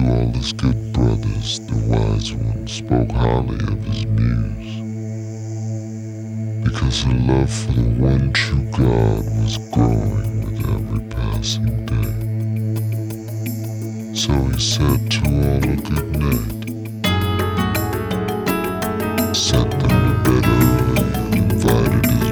all his good brothers, the wise one spoke highly of his muse, because her love for the one true God was growing with every passing day. So he said to all a good night, sent them to bed early, and invited his